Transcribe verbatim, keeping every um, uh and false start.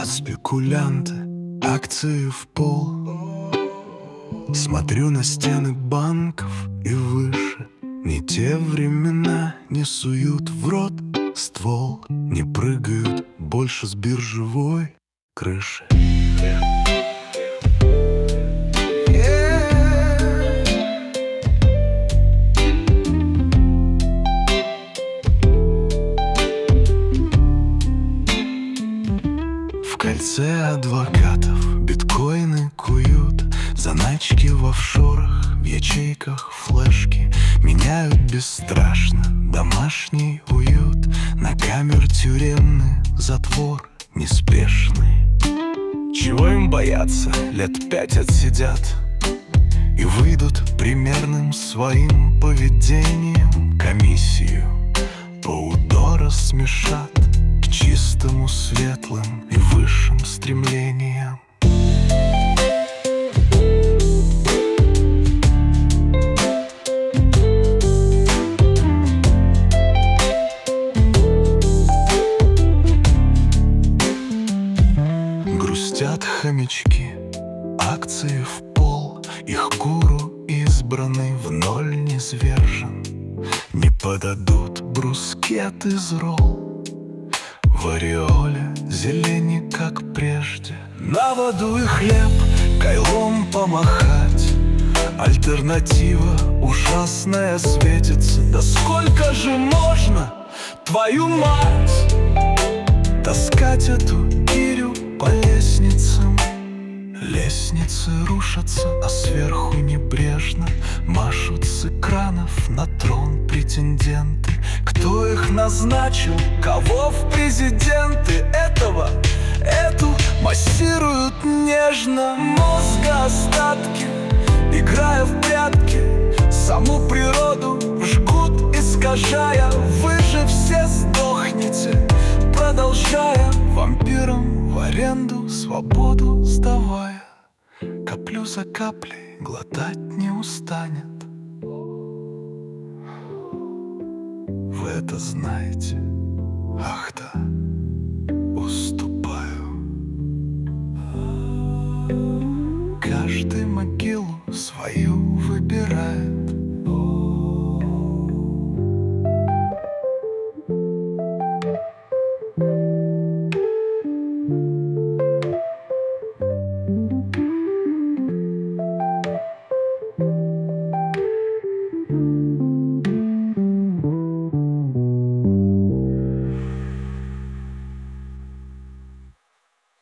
спекулянты, акции в пол. Смотрю на стены банков и выше. Не те времена, не суют в рот ствол, не прыгают больше с биржевой крыши. В кольце адвокатов биткоины куют, заначки в офшорах, в ячейках флешки меняют бесстрашно домашний уют на камер тюремный затвор неспешный. Чего им бояться? Лет пять отсидят и выйдут примерным своим поведением комиссию поудора смешат к чистому, светлым и высшим стремлениям. Грустят хомячки, акции в пол, их гуру избранный в ноль низвержен. Не подадут брускет из ролл в ореоле зелени, как прежде. На воду и хлеб кайлом помахать, альтернатива ужасная светится. Да сколько же можно, твою мать, таскать эту гирю по лестницам? Лестницы рушатся, а сверху небрежно машут с экранов на трон претенденты. Кто их назначил, кого в президенты? Этого, эту массируют нежно. Мозга остатки, играя в прятки, саму природу жгут, искажая. Вы же все сдохнете, продолжая вампирам в аренду свободу сдавая. Каплю за каплей глотать не устанет. Вы это знаете, ах да, уступаю. Каждый могилу свою